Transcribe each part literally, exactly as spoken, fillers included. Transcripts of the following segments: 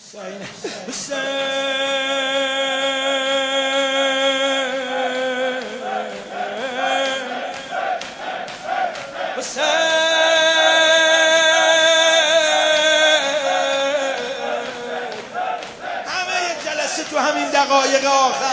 همه یک جلسه تو همین دقایق آخر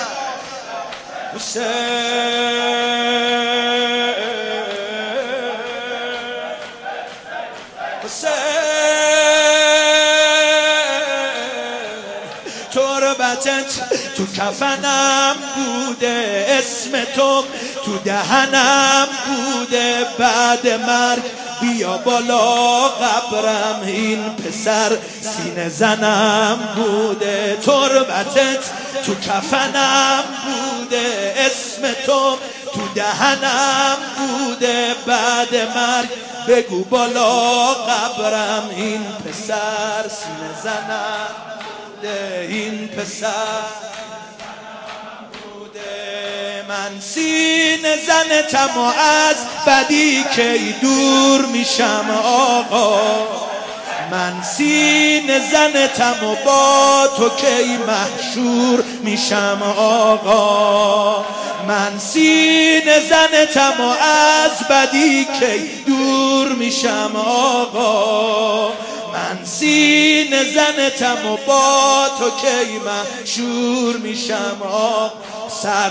تربتت تو کفنم بوده، اسم تو تو دهنم بوده، بعد مرگ بیا بالا قبرم، این پسر سینه زنم بوده. تربتت تو کفنم بوده، اسم تو تو دهنم بوده، بعد مرگ بگو بالا قبرم، این پسر سینه زنم بوده، این پسر بوده. من سینه زنتم و از بدی کی دور میشم آقا، من سینه زنتم و با تو کی محشور میشم آقا، من سینه زنتم و از بدی کی دور میشم آقا، من سینه زنتم و با تو کی محشور میشم آقا. سر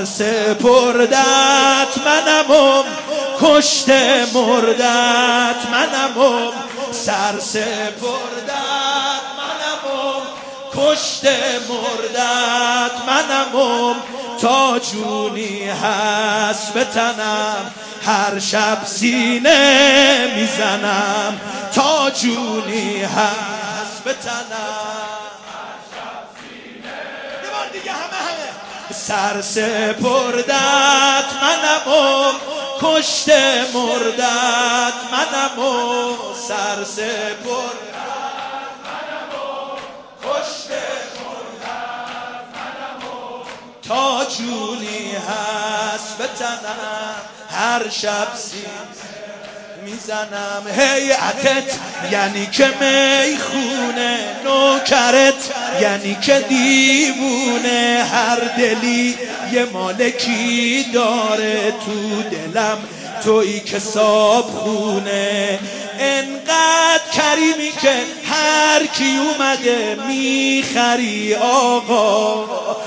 سپردت منمم، کشت مردت منمم، سر سپردت منمم، کشت مردت منمم، تا جونی هست به تنم هر شب سینه میزنم، تا جونی هست به تنم هر شب سینه. یه بار دیگه همه همه سر سپردت منمم، کشت مردت منمم، سر سپردت منمم، کشت مردت منمم، تا جونی هست به تنم هر شب سینه میزنم. هیئتت یعنی که میخونه، نوکرت یعنی که دیوونه، هر دلی یه مالکی داره، تو دلم تویی که صابخونه. انقدر کریمی که هر کی اومده میخری آقا،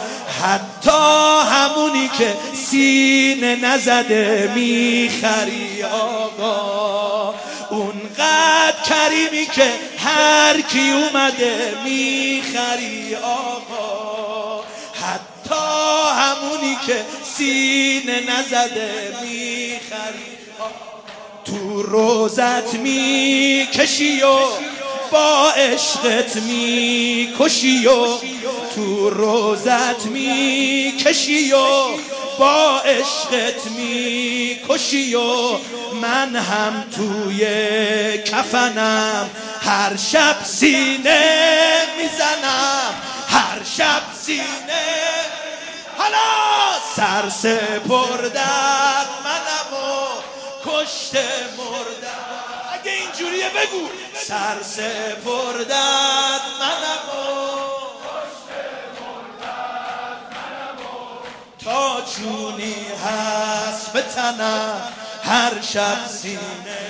حتی همونی که سینه نزده میخری آقا. اونقدر کریمی که هر کی اومده میخری آقا، حتی همونی که سینه نزده میخری آقا. تو روزت میکشی و با عشقت میکشی و تو روزت میکشی و با عشقت میکشی و من هم توی کفنم هر شب سینه میزنم، هر شب سینه. حالا سر سپردت منم و کشت مردت، اگه اینجوریه بگو سر سپردت منم و کشت مردت منم و تا جونی هست به تنم هر شب سینه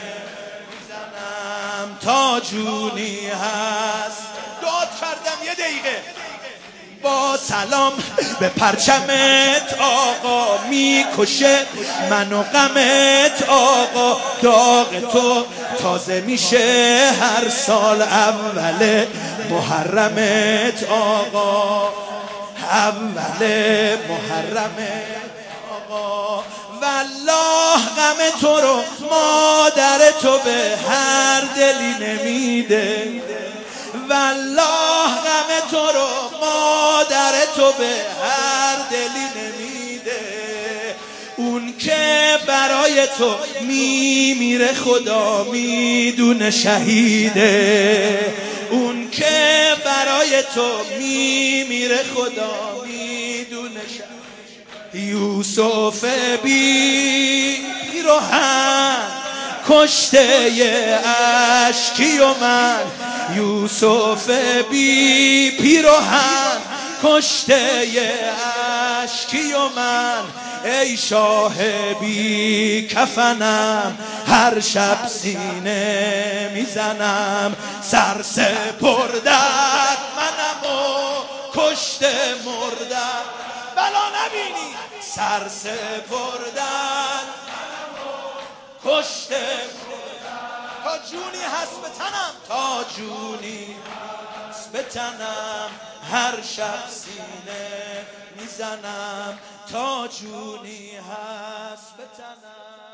میزنم، تا جونی هست. داد کردم یه دقیقه با سلام به پرچمت آقا، میکشه منو غمت آقا، داغ تو تازه میشه هر سال اول محرمت آقا، اول محرمت آقا. والله غم تو رو مادر تو به هر دلی نمیده، والله غم تو رو مادر تو به هر دلی نمیده. اون که برای تو میمیره خدا میدونه شهیده، اون که برای تو میمیره خدا میدونه شهیده. یوسف بی پیراهن کشته اشکی و من، یوسف بی پیراهن کشته اشکی و من ای شاه بی کفنم هر شب سینه میزنم سر سپردت منم و کشته مردم بلا نبینی سر سپردت کشته مردم تا جونی هست به تنم تا جونی هست به تنم هر شب سینه میزنم تا جونی هست به تنم